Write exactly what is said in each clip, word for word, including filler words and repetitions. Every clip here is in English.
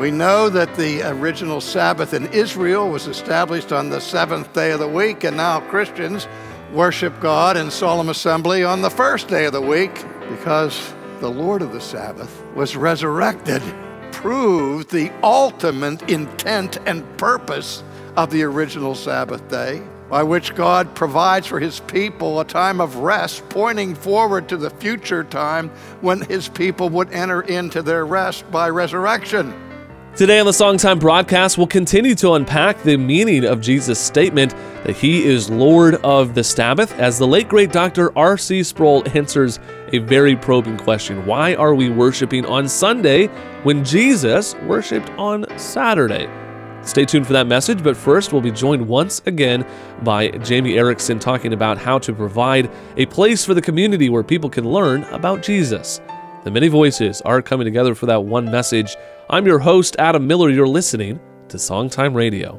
We know that the original Sabbath in Israel was established on the seventh day of the week, and now Christians worship God in solemn assembly on the first day of the week because the Lord of the Sabbath was resurrected, proved the ultimate intent and purpose of the original Sabbath day, by which God provides for his people a time of rest, pointing forward to the future time when his people would enter into their rest by resurrection. Today on the Songtime broadcast, we'll continue to unpack the meaning of Jesus' statement that he is Lord of the Sabbath, as the late great Doctor R C Sproul answers a very probing question. Why are we worshiping on Sunday when Jesus worshiped on Saturday? Stay tuned for that message, but first we'll be joined once again by Jamie Erickson talking about how to provide a place for the community where people can learn about Jesus. The many voices are coming together for that one message. I'm your host, Adam Miller. You're listening to Songtime Radio.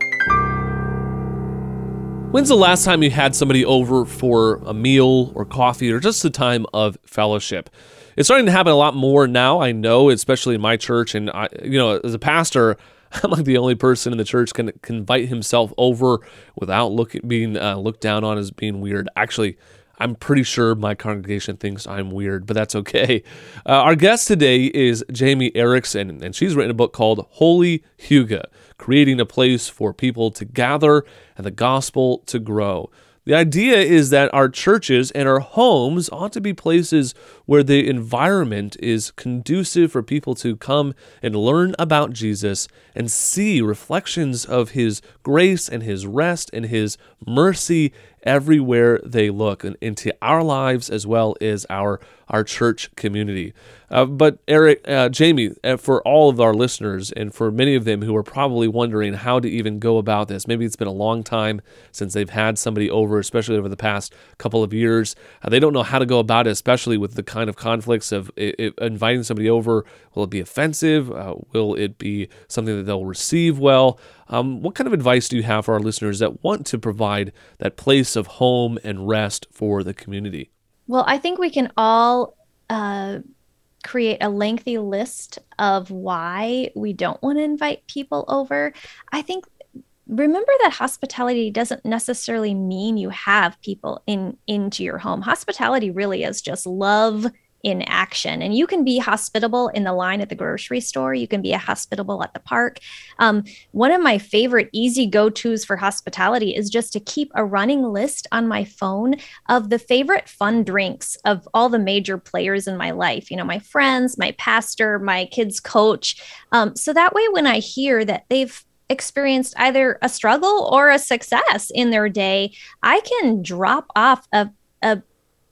When's the last time you had somebody over for a meal or coffee or just a time of fellowship? It's starting to happen a lot more now, I know, especially in my church. And, I, you know, as a pastor, I'm like the only person in the church can, can invite himself over without looking, being uh, looked down on as being weird. Actually, I'm pretty sure my congregation thinks I'm weird, but that's okay. Uh, our guest today is Jamie Erickson, and she's written a book called Holy Hygge, Creating a Place for People to Gather and the Gospel to Grow. The idea is that our churches and our homes ought to be places where the environment is conducive for people to come and learn about Jesus and see reflections of his grace and his rest and his mercy everywhere they look, and into our lives as well as our our church community. Uh, but Eric, uh, Jamie, uh, for all of our listeners and for many of them who are probably wondering how to even go about this, maybe it's been a long time since they've had somebody over, especially over the past couple of years. Uh, they don't know how to go about it, especially with the kind of conflicts of it, it, inviting somebody over. Will it be offensive? Uh, will it be something that they'll receive well? Um, what kind of advice do you have for our listeners that want to provide that place of home and rest for the community? Well, I think we can all uh, create a lengthy list of why we don't want to invite people over. I think, remember that hospitality doesn't necessarily mean you have people in into your home. Hospitality really is just love in action. And you can be hospitable in the line at the grocery store. You can be a hospitable at the park. Um, one of my favorite easy go-tos for hospitality is just to keep a running list on my phone of the favorite fun drinks of all the major players in my life. You know, my friends, my pastor, my kids' coach. Um, so that way, when I hear that they've experienced either a struggle or a success in their day, I can drop off a, a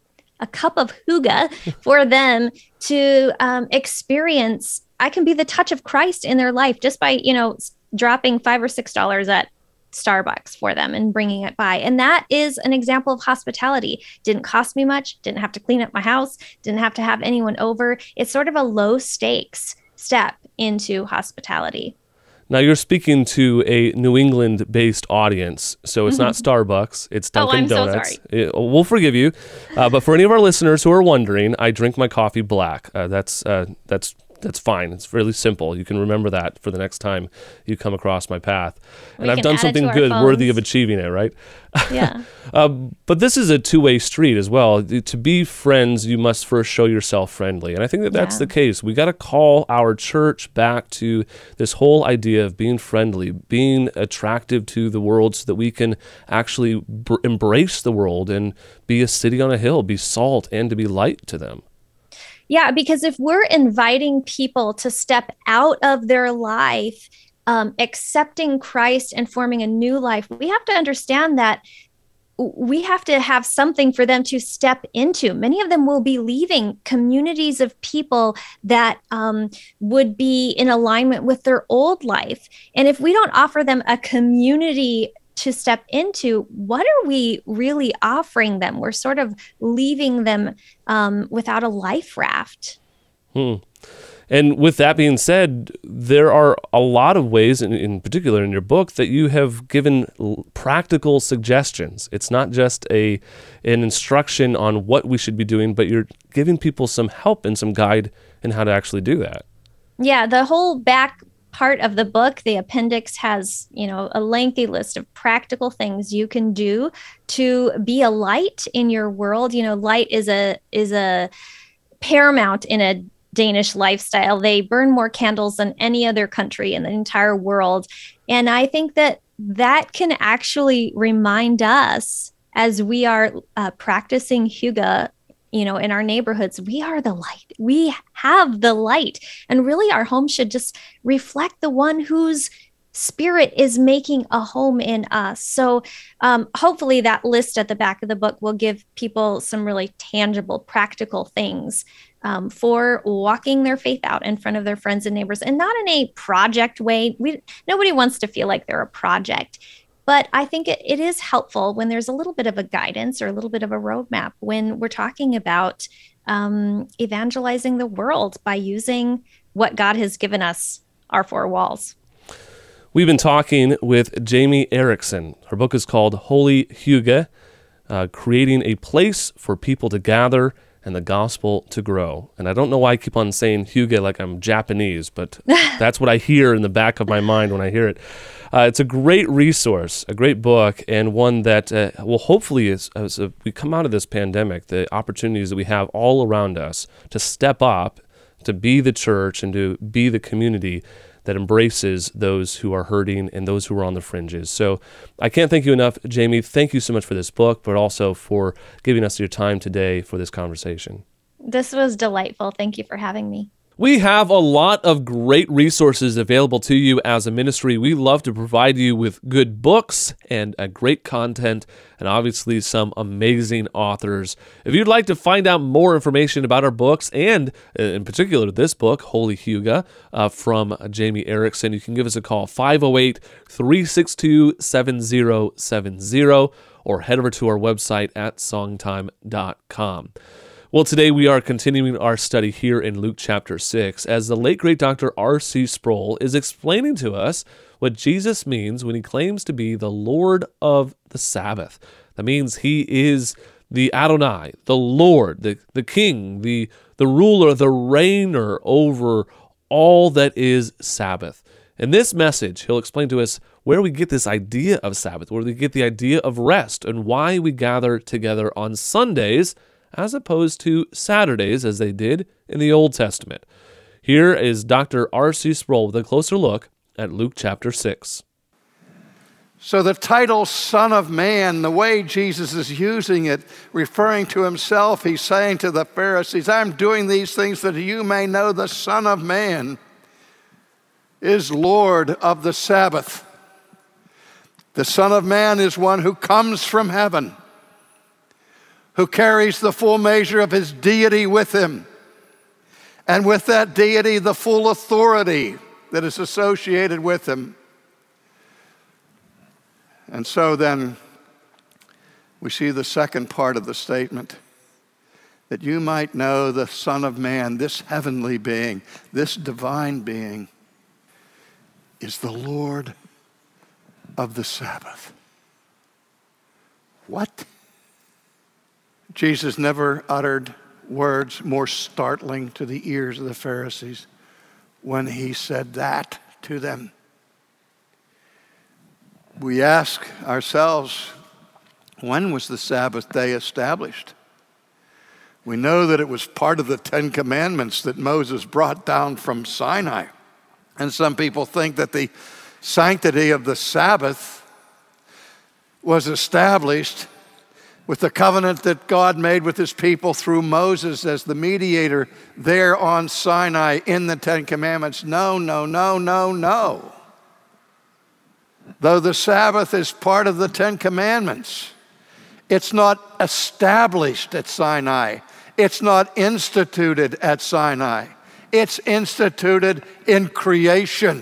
a cup of hygge for them to um, experience. I can be the touch of Christ in their life just by, you know, dropping five or six dollars at Starbucks for them and bringing it by. And that is an example of hospitality. Didn't cost me much, didn't have to clean up my house, didn't have to have anyone over. It's sort of a low stakes step into hospitality. Now, you're speaking to a New England-based audience, so it's not Starbucks, it's Dunkin' oh, I'm Donuts. So sorry. It, we'll forgive you. Uh, but for any of our listeners who are wondering, I drink my coffee black. Uh, that's uh, that's that's fine. It's really simple. You can remember that for the next time you come across my path. And we I've done something good, phones. worthy of achieving it, right? Yeah. uh, but this is a two-way street as well. To be friends, you must first show yourself friendly. And I think that that's yeah. the case. We got to call our church back to this whole idea of being friendly, being attractive to the world so that we can actually br- embrace the world and be a city on a hill, be salt, and to be light to them. Yeah, because if we're inviting people to step out of their life, um, accepting Christ and forming a new life, we have to understand that we have to have something for them to step into. Many of them will be leaving communities of people that um, would be in alignment with their old life. And if we don't offer them a community to step into, what are we really offering them? We're sort of leaving them um, without a life raft. Hmm. And with that being said, there are a lot of ways, in, in particular in your book, that you have given l- practical suggestions. It's not just a an instruction on what we should be doing, but you're giving people some help and some guide in how to actually do that. Yeah, the whole back part of the book, the appendix has, you know, a lengthy list of practical things you can do to be a light in your world. You know, light is a is a paramount in a Danish lifestyle. They burn more candles than any other country in the entire world. And I think that that can actually remind us as we are uh, practicing Hygge, you know, in our neighborhoods, we are the light. We have the light. And really our home should just reflect the one whose spirit is making a home in us. So um, hopefully that list at the back of the book will give people some really tangible, practical things um, for walking their faith out in front of their friends and neighbors, and not in a project way. We nobody wants to feel like they're a project. But I think it, it is helpful when there's a little bit of a guidance or a little bit of a roadmap when we're talking about um, evangelizing the world by using what God has given us, our four walls. We've been talking with Jamie Erickson. Her book is called Holy Hygge, uh, Creating a Place for People to Gather and the Gospel to Grow. And I don't know why I keep on saying Hygge like I'm Japanese, but that's what I hear in the back of my mind when I hear it. Uh, it's a great resource, a great book, and one that uh, will hopefully, as, as we come out of this pandemic, the opportunities that we have all around us to step up, to be the church and to be the community that embraces those who are hurting and those who are on the fringes. So I can't thank you enough, Jamie. Thank you so much for this book, but also for giving us your time today for this conversation. This was delightful. Thank you for having me. We have a lot of great resources available to you as a ministry. We love to provide you with good books and uh, great content, and obviously some amazing authors. If you'd like to find out more information about our books, and uh, in particular this book, Holy Hygge, uh, from Jamie Erickson, you can give us a call, five oh eight, three six two, seven oh seven oh, or head over to our website at songtime dot com. Well, today we are continuing our study here in Luke chapter six as the late great Doctor R C Sproul is explaining to us what Jesus means when he claims to be the Lord of the Sabbath. That means he is the Adonai, the Lord, the, the King, the, the ruler, the reigner over all that is Sabbath. In this message, he'll explain to us where we get this idea of Sabbath, where we get the idea of rest, and why we gather together on Sundays as opposed to Saturdays, as they did in the Old Testament. Here is Doctor R C Sproul with a closer look at Luke chapter six. So the title Son of Man, the way Jesus is using it, referring to himself, he's saying to the Pharisees, I'm doing these things that you may know the Son of Man is Lord of the Sabbath. The Son of Man is one who comes from heaven, who carries the full measure of his deity with him, and with that deity, the full authority that is associated with him. And so then we see the second part of the statement, that you might know the Son of Man, this heavenly being, this divine being, is the Lord of the Sabbath. What? Jesus never uttered words more startling to the ears of the Pharisees when he said that to them. We ask ourselves, when was the Sabbath day established? We know that it was part of the Ten Commandments that Moses brought down from Sinai. And some people think that the sanctity of the Sabbath was established with the covenant that God made with his people through Moses as the mediator there on Sinai in the Ten Commandments. No, no, no, no, no. Though the Sabbath is part of the Ten Commandments, it's not established at Sinai. It's not instituted at Sinai. It's instituted in creation.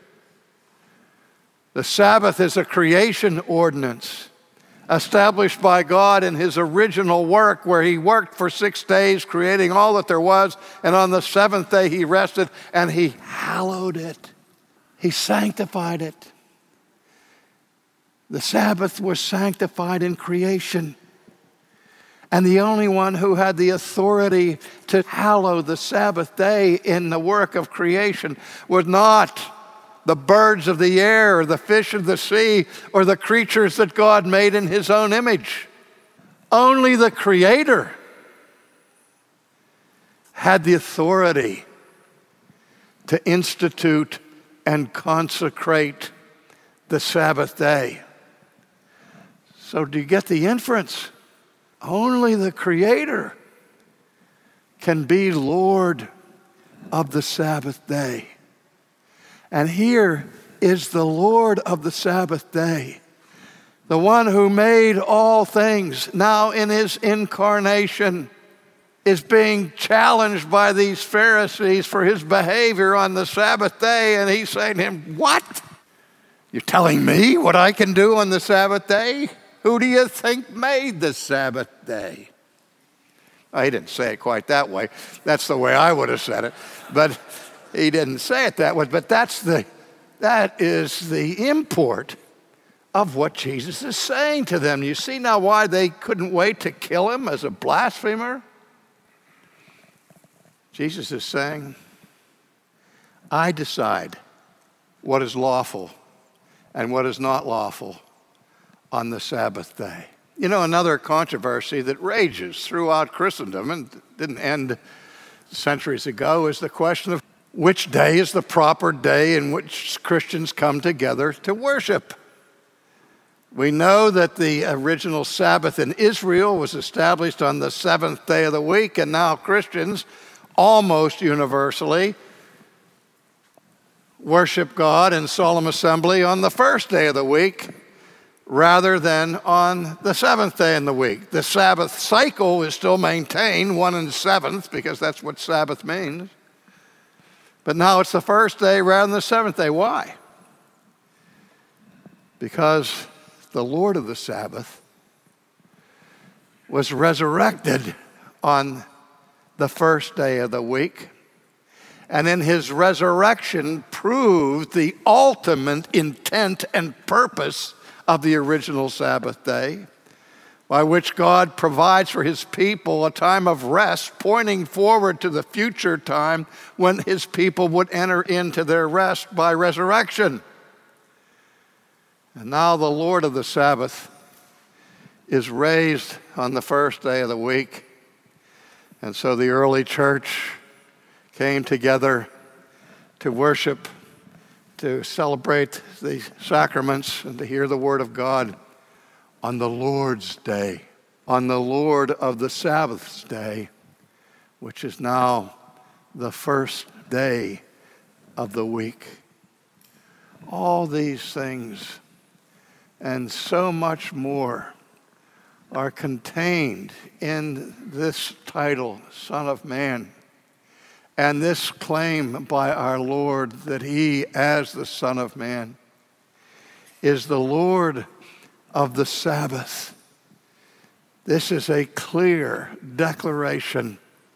The Sabbath is a creation ordinance established by God in his original work, where he worked for six days creating all that there was, and on the seventh day he rested and he hallowed it. He sanctified it. The Sabbath was sanctified in creation. And the only one who had the authority to hallow the Sabbath day in the work of creation was not the birds of the air, or the fish of the sea, or the creatures that God made in his own image. Only the Creator had the authority to institute and consecrate the Sabbath day. So do you get the inference? Only the Creator can be Lord of the Sabbath day. And here is the Lord of the Sabbath day, the one who made all things, now in his incarnation, is being challenged by these Pharisees for his behavior on the Sabbath day. And he's saying to him, what? You're telling me what I can do on the Sabbath day? Who do you think made the Sabbath day? Oh, he didn't say it quite that way. That's the way I would have said it. But he didn't say it that way. But that's the, that is the import of what Jesus is saying to them. You see now why they couldn't wait to kill him as a blasphemer? Jesus is saying, I decide what is lawful and what is not lawful on the Sabbath day. You know, another controversy that rages throughout Christendom and didn't end centuries ago is the question of which day is the proper day in which Christians come together to worship. We know that the original Sabbath in Israel was established on the seventh day of the week, and now Christians almost universally worship God in solemn assembly on the first day of the week rather than on the seventh day in the week. The Sabbath cycle is still maintained, one and seventh, because that's what Sabbath means. But now it's the first day rather than the seventh day. Why? Because the Lord of the Sabbath was resurrected on the first day of the week, and in his resurrection proved the ultimate intent and purpose of the original Sabbath day, by which God provides for his people a time of rest, pointing forward to the future time when his people would enter into their rest by resurrection. And now the Lord of the Sabbath is raised on the first day of the week. And so the early church came together to worship, to celebrate the sacraments, and to hear the word of God on the Lord's day, on the Lord of the Sabbath's day, which is now the first day of the week. All these things and so much more are contained in this title, Son of Man, and this claim by our Lord that he, as the Son of Man, is the Lord of the Sabbath. This is a clear declaration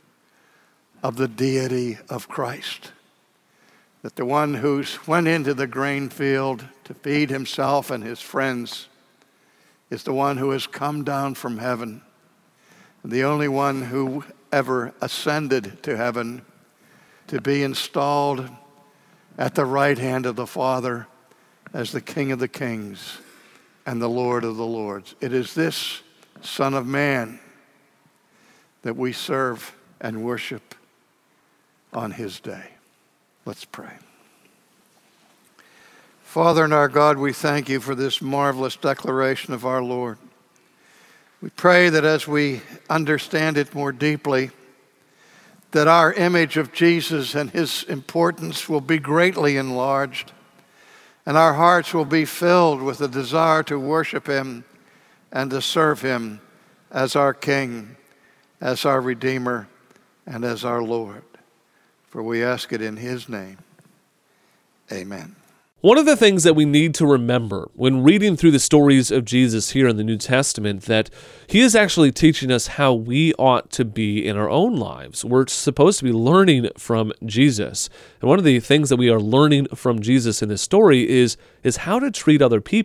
of the deity of Christ, that the one who went into the grain field to feed himself and his friends is the one who has come down from heaven, and the only one who ever ascended to heaven to be installed at the right hand of the Father as the King of the Kings and the Lord of the Lords. It is this Son of Man that we serve and worship on his day. Let's pray. Father and our God, we thank you for this marvelous declaration of our Lord. We pray that as we understand it more deeply, that our image of Jesus and his importance will be greatly enlarged, and our hearts will be filled with a desire to worship him and to serve him as our King, as our Redeemer, and as our Lord. For we ask it in his name. Amen. One of the things that we need to remember when reading through the stories of Jesus here in the New Testament, that he is actually teaching us how we ought to be in our own lives. We're supposed to be learning from Jesus. And one of the things that we are learning from Jesus in this story is, is how to treat other people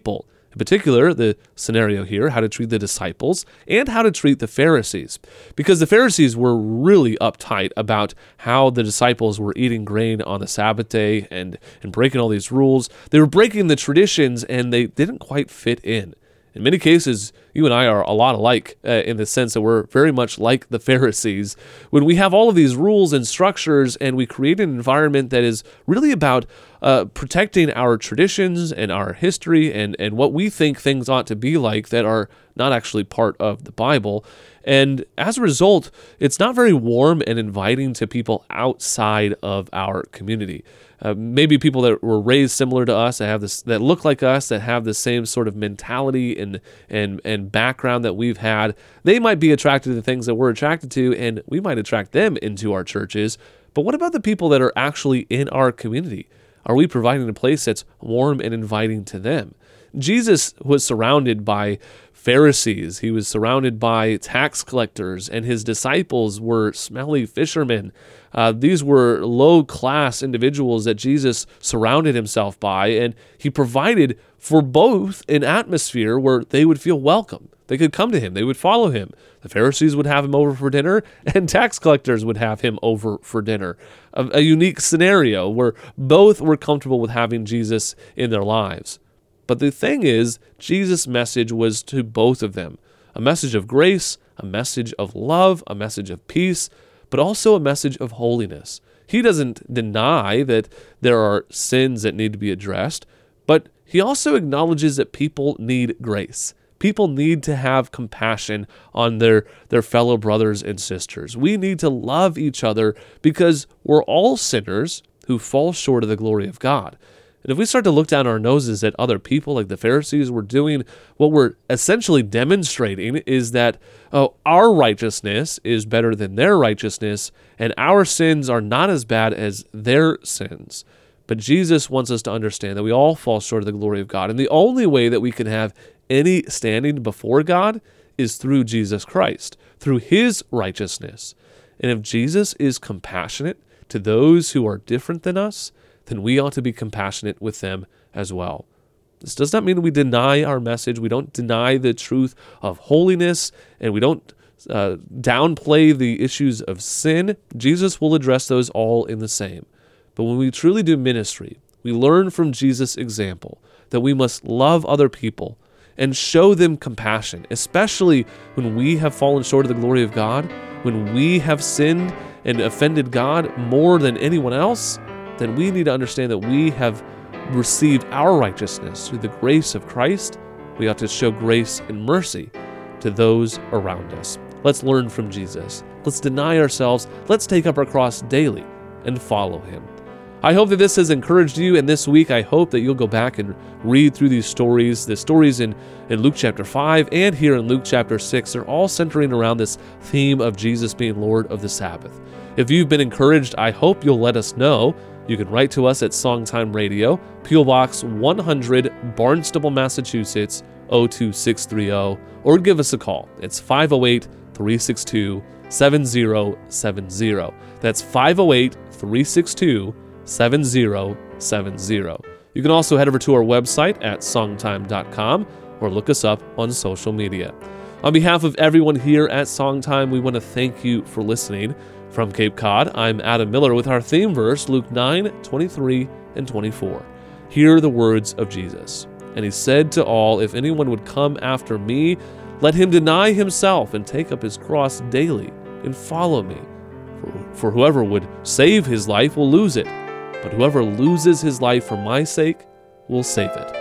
In particular, the scenario here, how to treat the disciples and how to treat the Pharisees. Because the Pharisees were really uptight about how the disciples were eating grain on the Sabbath day and, and breaking all these rules. They were breaking the traditions and they didn't quite fit in. In many cases, you and I are a lot alike uh, in the sense that we're very much like the Pharisees. When we have all of these rules and structures and we create an environment that is really about uh, protecting our traditions and our history and, and what we think things ought to be like that are not actually part of the Bible. And as a result, it's not very warm and inviting to people outside of our community. Uh, maybe people that were raised similar to us, that have this, that look like us, that have the same sort of mentality and and and background that we've had. They might be attracted to the things that we're attracted to, and we might attract them into our churches. But what about the people that are actually in our community? Are we providing a place that's warm and inviting to them? Jesus was surrounded by Pharisees. He was surrounded by tax collectors, and his disciples were smelly fishermen. Uh, these were low-class individuals that Jesus surrounded himself by, and he provided for both an atmosphere where they would feel welcome. They could come to him. They would follow him. The Pharisees would have him over for dinner, and tax collectors would have him over for dinner. A, a unique scenario where both were comfortable with having Jesus in their lives. But the thing is, Jesus' message was to both of them. A message of grace, a message of love, a message of peace, but also a message of holiness. He doesn't deny that there are sins that need to be addressed, but he also acknowledges that people need grace. People need to have compassion on their, their fellow brothers and sisters. We need to love each other because we're all sinners who fall short of the glory of God. And if we start to look down our noses at other people like the Pharisees were doing, what we're essentially demonstrating is that oh, our righteousness is better than their righteousness, and our sins are not as bad as their sins. But Jesus wants us to understand that we all fall short of the glory of God, and the only way that we can have any standing before God is through Jesus Christ, through his righteousness. And if Jesus is compassionate to those who are different than us, then we ought to be compassionate with them as well. This does not mean we deny our message. We don't deny the truth of holiness, and we don't uh, downplay the issues of sin. Jesus will address those all in the same. But when we truly do ministry, we learn from Jesus' example that we must love other people and show them compassion, especially when we have fallen short of the glory of God, when we have sinned and offended God more than anyone else. Then we need to understand that we have received our righteousness through the grace of Christ. We ought to show grace and mercy to those around us. Let's learn from Jesus. Let's deny ourselves. Let's take up our cross daily and follow him. I hope that this has encouraged you, and this week I hope that you'll go back and read through these stories. The stories in, in Luke chapter five and here in Luke chapter six are all centering around this theme of Jesus being Lord of the Sabbath. If you've been encouraged, I hope you'll let us know. You can write to us at Songtime Radio, P O Box one hundred, Barnstable, Massachusetts, oh two six three oh, or give us a call. It's five oh eight, three six two, seven oh seven oh. That's five oh eight, three six two, seven oh seven oh. You can also head over to our website at songtime dot com or look us up on social media. On behalf of everyone here at Songtime, we want to thank you for listening. From Cape Cod, I'm Adam Miller with our theme verse, Luke nine, twenty-three and twenty-four. Hear the words of Jesus. And he said to all, if anyone would come after me, let him deny himself and take up his cross daily and follow me. For, for whoever would save his life will lose it, but whoever loses his life for my sake will save it.